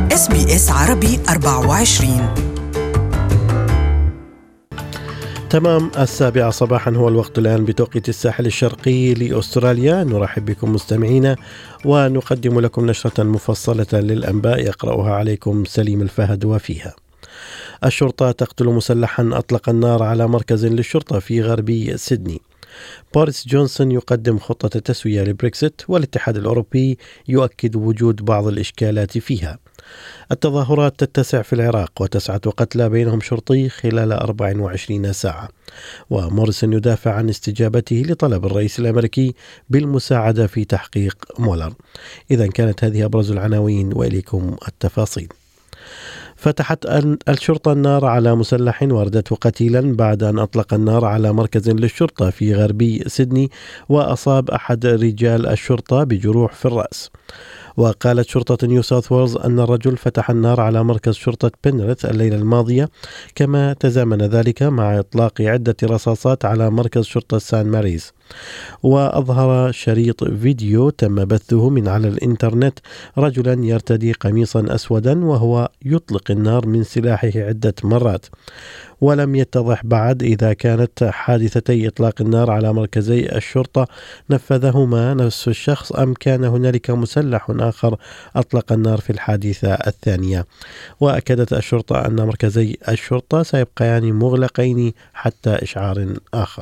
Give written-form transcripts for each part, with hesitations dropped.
SBS عربي 24. تمام 7:00 صباحا هو الوقت الآن بتوقيت الساحل الشرقي لأستراليا. نرحب بكم مستمعينا ونقدم لكم نشرة مفصلة للأنباء يقرأها عليكم سليم الفهد. وفيها: الشرطة تقتل مسلحا أطلق النار على مركز للشرطة في غربي سيدني. بوريس جونسون يقدم خطة تسوية لبريكسيت، والاتحاد الأوروبي يؤكد وجود بعض الإشكالات فيها. التظاهرات تتسع في العراق و9 قتلى بينهم شرطي خلال 24 ساعة. وموريسون يدافع عن استجابته لطلب الرئيس الأمريكي بالمساعدة في تحقيق مولر. إذا كانت هذه أبرز العناوين وإليكم التفاصيل. فتحت الشرطة النار على مسلح واردته قتيلا بعد أن أطلق النار على مركز للشرطة في غربي سيدني، وأصاب أحد رجال الشرطة بجروح في الرأس. وقالت شرطة نيو ساوث ويلز أن الرجل فتح النار على مركز شرطة بنريث الليلة الماضية، كما تزامن ذلك مع إطلاق عدة رصاصات على مركز شرطة سان ماريز. وأظهر شريط فيديو تم بثه من على الإنترنت رجلا يرتدي قميصا أسودا وهو يطلق النار من سلاحه عدة مرات. ولم يتضح بعد إذا كانت حادثتي إطلاق النار على مركزي الشرطة نفذهما نفس الشخص أم كان هنالك مسلح آخر أطلق النار في الحادثة الثانية. وأكدت الشرطة أن مركزي الشرطة سيبقيان مغلقين حتى إشعار آخر.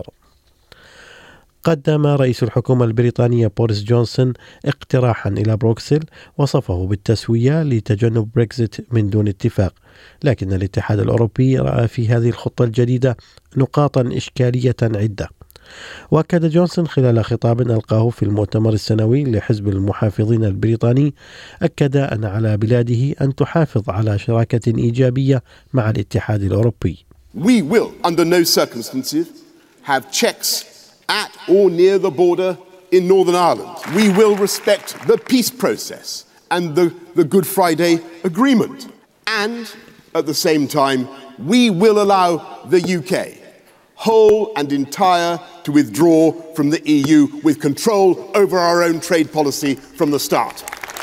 قدم رئيس الحكومة البريطانية بوريس جونسون اقتراحا إلى بروكسل وصفه بالتسوية لتجنب بريكزيت من دون اتفاق، لكن الاتحاد الأوروبي رأى في هذه الخطة الجديدة نقاطا إشكالية عدة. وأكد جونسون خلال خطاب ألقاه في المؤتمر السنوي لحزب المحافظين البريطاني، أكد أن على بلاده أن تحافظ على شراكة إيجابية مع الاتحاد الأوروبي. We will under no circumstances have checks at or near the border in Northern Ireland. We will respect the peace process and the Good Friday Agreement. And at the same time, we will allow the UK, whole and entire, to withdraw from the EU with control over our own trade policy from the start.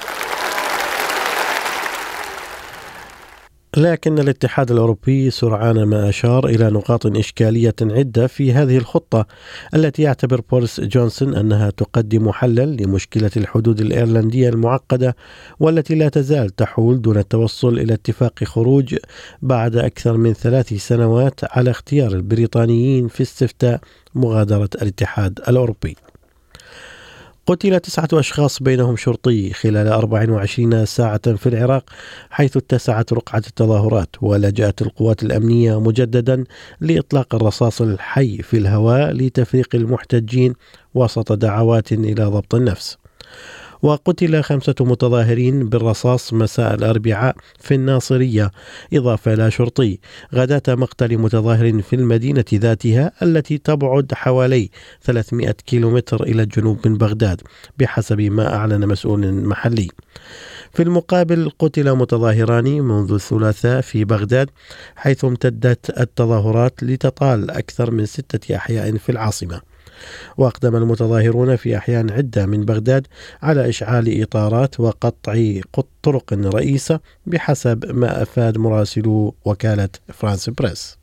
لكن الاتحاد الأوروبي سرعان ما أشار إلى نقاط إشكالية عدة في هذه الخطة، التي يعتبر بوريس جونسون أنها تقدم حلا لمشكلة الحدود الإيرلندية المعقدة، والتي لا تزال تحول دون التوصل إلى اتفاق خروج بعد أكثر من 3 سنوات على اختيار البريطانيين في استفتاء مغادرة الاتحاد الأوروبي. قتل 9 أشخاص بينهم شرطي خلال 24 ساعة في العراق، حيث اتسعت رقعة التظاهرات ولجأت القوات الأمنية مجددا لإطلاق الرصاص الحي في الهواء لتفريق المحتجين وسط دعوات إلى ضبط النفس. وقتل 5 متظاهرين بالرصاص مساء الأربعاء في الناصرية، إضافة إلى شرطي غداة مقتل متظاهر في المدينة ذاتها التي تبعد حوالي 300 كيلومتر إلى الجنوب من بغداد بحسب ما أعلن مسؤول محلي. في المقابل قتل متظاهران منذ الثلاثاء في بغداد، حيث امتدت التظاهرات لتطال أكثر من 6 أحياء في العاصمة. وأقدم المتظاهرون في أحيان عدة من بغداد على إشعال إطارات وقطع طرق رئيسة بحسب ما أفاد مراسلو وكالة فرانس بريس.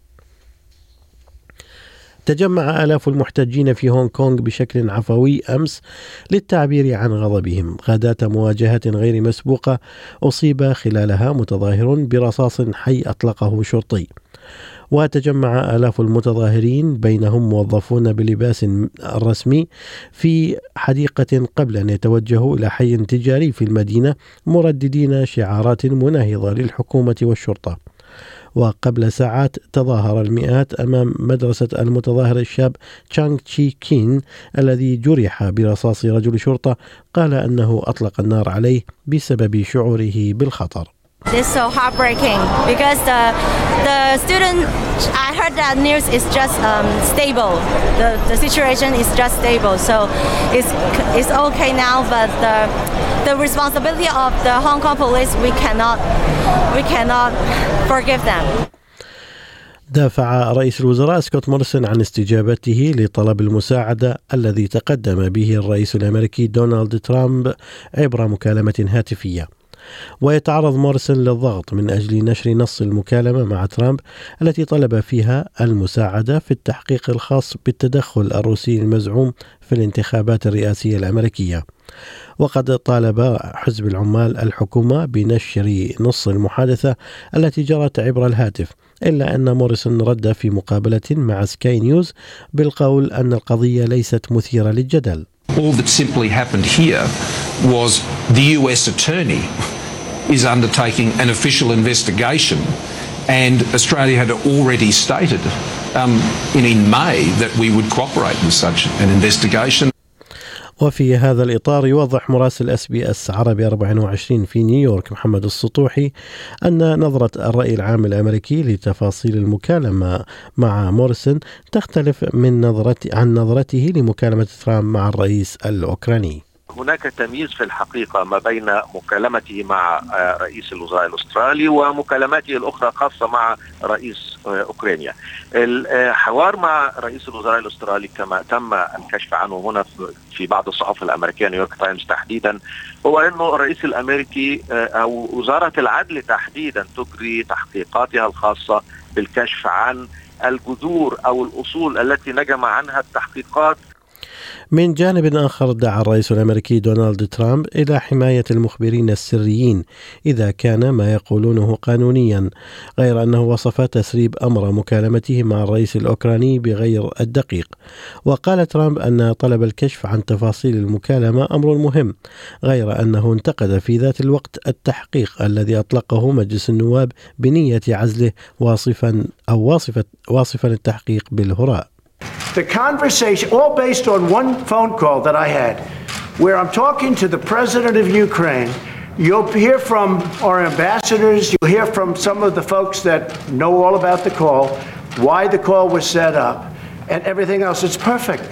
تجمع آلاف المحتجين في هونغ كونغ بشكل عفوي أمس للتعبير عن غضبهم غداة مواجهة غير مسبوقة أصيب خلالها متظاهر برصاص حي أطلقه شرطي. وتجمع آلاف المتظاهرين بينهم موظفون بلباس رسمي في حديقة قبل أن يتوجهوا إلى حي تجاري في المدينة مرددين شعارات مناهضة للحكومة والشرطة. وقبل ساعات تظاهر المئات أمام مدرسة المتظاهر الشاب تشانغ تشي كين الذي جرح برصاص رجل شرطة قال أنه أطلق النار عليه بسبب شعوره بالخطر. This is so heartbreaking because the student, I heard that news is just stable. The situation is just stable, so it's okay now. But the responsibility of the Hong Kong police, we cannot forgive them. دافع رئيس الوزراء سكوت موريسون عن استجابته لطلب المساعدة الذي تقدم به الرئيس الأمريكي دونالد ترامب عبر مكالمة هاتفية. ويتعرض موريسون للضغط من أجل نشر نص المكالمة مع ترامب التي طلب فيها المساعدة في التحقيق الخاص بالتدخل الروسي المزعوم في الانتخابات الرئاسية الأمريكية. وقد طالب حزب العمال الحكومة بنشر نص المحادثة التي جرت عبر الهاتف، إلا أن موريسون رد في مقابلة مع سكاي نيوز بالقول أن القضية ليست مثيرة للجدل. All that simply happened here was the US attorney is undertaking an official investigation, and Australia had already stated in May that we would cooperate with such an investigation. وفي هذا الإطار يوضح مراسل SBS عربي 24 في نيويورك محمد السطوحي أن نظرة الرأي العام الأمريكي لتفاصيل المكالمة مع موريسون تختلف عن نظرته لمكالمة ترامب مع الرئيس الأوكراني. هناك تمييز في الحقيقة ما بين مكالمته مع رئيس الوزراء الأسترالي ومكالماته الأخرى خاصة مع رئيس أوكرانيا. الحوار مع رئيس الوزراء الأسترالي كما تم الكشف عنه هنا في بعض الصحف الأمريكية نيويورك تايمز تحديدا، هو أنه الرئيس الأمريكي أو وزارة العدل تحديدا تجري تحقيقاتها الخاصة بالكشف عن الجذور أو الأصول التي نجم عنها التحقيقات. من جانب آخر دعا الرئيس الأمريكي دونالد ترامب إلى حماية المخبرين السريين إذا كان ما يقولونه قانونيا، غير أنه وصف تسريب أمر مكالمته مع الرئيس الأوكراني بغير الدقيق. وقال ترامب أن طلب الكشف عن تفاصيل المكالمة أمر مهم، غير أنه انتقد في ذات الوقت التحقيق الذي أطلقه مجلس النواب بنية عزله واصفا التحقيق بالهراء. The conversation, all based on one phone call that I had, where I'm talking to the president of Ukraine. You'll hear from our ambassadors, you'll hear from some of the folks that know all about the call, why the call was set up, and everything else. It's perfect.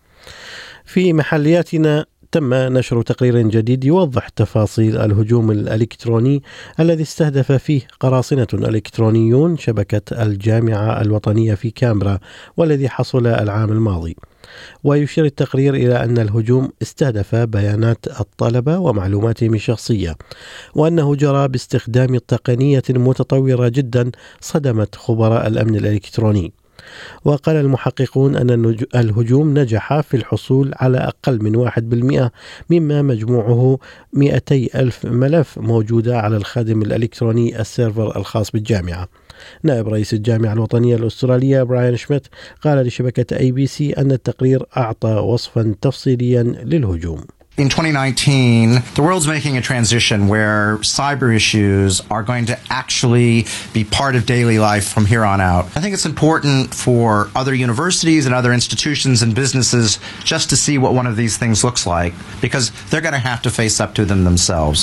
في محلياتنا تم نشر تقرير جديد يوضح تفاصيل الهجوم الإلكتروني الذي استهدف فيه قراصنة إلكترونيون شبكة الجامعة الوطنية في كامبرا، والذي حصل العام الماضي. ويشير التقرير إلى أن الهجوم استهدف بيانات الطلبة ومعلوماتهم الشخصية، وأنه جرى باستخدام تقنية متطورة جدا صدمت خبراء الأمن الإلكتروني. وقال المحققون أن الهجوم نجح في الحصول على أقل من 1% مما مجموعه 200,000 ملف موجودة على الخادم الإلكتروني السيرفر الخاص بالجامعة. نائب رئيس الجامعة الوطنية الأسترالية براين شميت قال لشبكة ABC أن التقرير أعطى وصفا تفصيليا للهجوم. In 2019, the world's making a transition where cyber issues are going to actually be part of daily life from here on out. I think it's important for other universities and other institutions and businesses just to see what one of these things looks like, because they're going to have to face up to them themselves.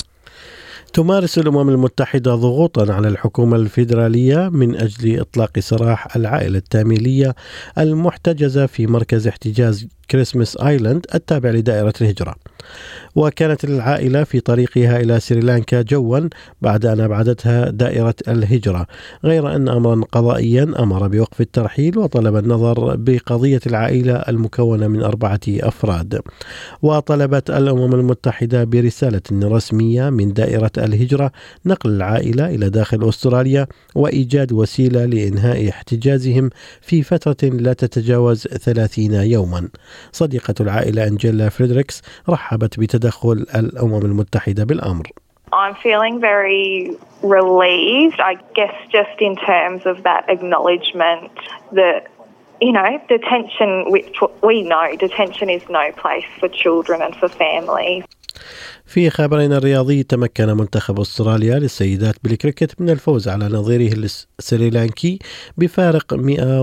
تمارس الأمم المتحدة ضغوطا على الحكومة الفيدرالية من أجل إطلاق سراح العائلة التاميلية المحتجزة في مركز احتجاز كريسمس آيلاند التابع لدائرة الهجرة. وكانت العائلة في طريقها إلى سريلانكا جوا بعد أن أبعدتها دائرة الهجرة، غير أن أمرا قضائيا أمر بوقف الترحيل وطلب النظر بقضية العائلة المكونة من 4 أفراد. وطلبت الأمم المتحدة برسالة رسمية من دائرة الهجرة نقل العائلة إلى داخل أستراليا وإيجاد وسيلة لإنهاء احتجازهم في فترة لا تتجاوز 30 يوما. صديقة العائلة أنجيلا فريدريكس رحبت بتدخل الأمم المتحدة بالأمر. I'm feeling very relieved, I guess, just in terms of that acknowledgement that, detention, which we know detention is no place for children and for families. في خبرنا الرياضي، تمكن منتخب أستراليا للسيدات بالكريكت من الفوز على نظيره السريلانكي بفارق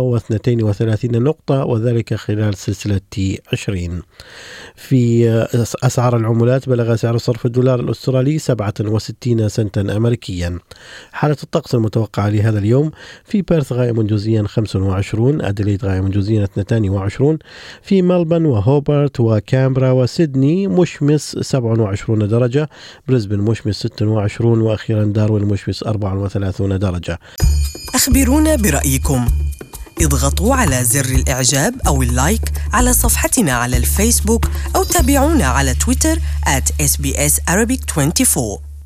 132 نقطة، وذلك خلال سلسلة T20. في أسعار العملات بلغ سعر صرف الدولار الأسترالي 67 سنتا أمريكيا. حالة الطقس المتوقعة لهذا اليوم: في بيرث غائم جزئيا 25، أديليد غائم جزئيا 22، في ملبن وهوبرت وكامبرا وسيدني مشمس 27 درجة، بريسبن مشمس 26، وأخيرا داروين مشمس 34 درجة. أخبرونا برأيكم، اضغطوا على زر الإعجاب أو اللايك على صفحتنا على الفيسبوك، أو تابعونا على تويتر @SBS Arabic 24.